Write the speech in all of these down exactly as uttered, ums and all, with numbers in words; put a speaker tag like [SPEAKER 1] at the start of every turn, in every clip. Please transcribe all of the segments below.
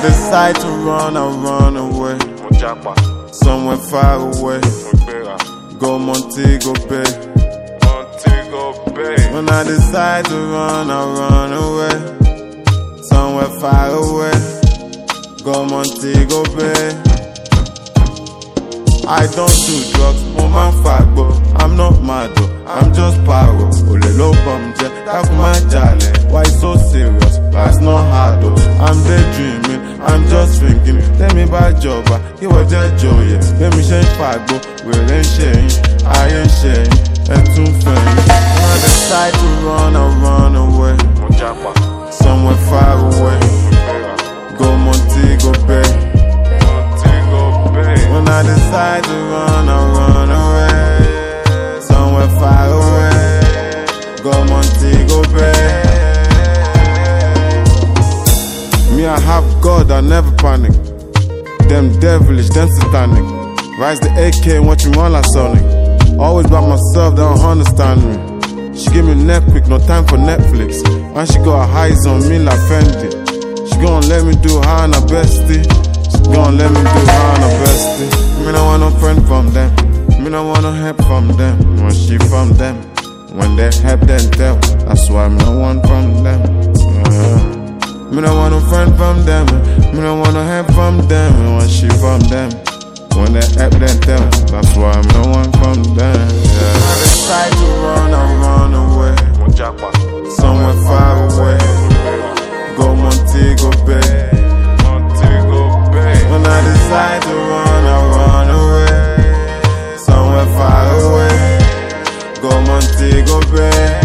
[SPEAKER 1] decide to run, I run away. Somewhere far away. Go Montego Bay. When I decide to run, I run away. Somewhere far away. Go Montego Bay. I don't do drugs, mo man fagbo. I'm not mad though, I'm just paro. Ole lo bomje, that's my jale. Why so serious? Life's not hard though. I'm daydreaming, I'm just thinking. Tell me about job, he was just joy. Let me change fagbo, we ain't sharing, I ain't sharing. And too funny. When I decide to run, I run away. Somewhere far away. Go Montego Bay. When I decide to run, I run away. Somewhere far away. Go Montego Bay. Me, I have God, I never panic. Them devilish, them satanic. Rise the A K and watch me run like Sonic. Always by myself, they don't understand me. She give me neck quick, no time for Netflix. And she got her eyes on me like Fendi. She gon' let me do her and her bestie. Gon' let me do her and her bestie. Me no want no friend from them. Me no want no help from them. When she from them. When they help them tell. That's why me no want from them. uh. Me no want no friend from them. Me no want no help from them. When she from them. When they help them tell. That's why me no want from them. Yeah. I decide to run, I run away. Somewhere far away. Go Montego Bay. When I decide to run, I run away. Somewhere far away. Go Montego Bay.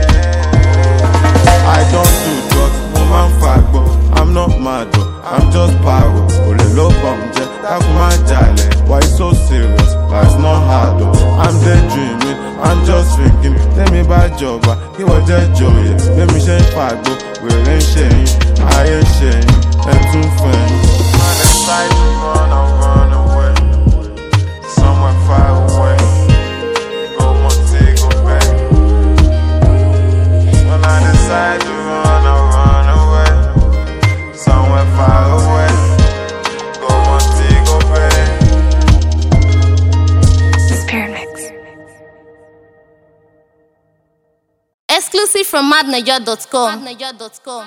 [SPEAKER 1] I don't do drugs, woman fagbo. I'm not mad though, I'm just paro. Ole lo bomje, that's my jale. Why so serious? Life's not hard though. I'm daydreaming, I'm just thinking. Tell me about job, he was just joy. Let me change fagbo, we ain't sharing, I ain't sharing. And too funny. Decide to run, I run away. Somewhere far away. Go Montego Bay. When I decide to run, I run away. Somewhere far away. Go Montego Bay.
[SPEAKER 2] Spirit Mix. Exclusive from madnaja dot com.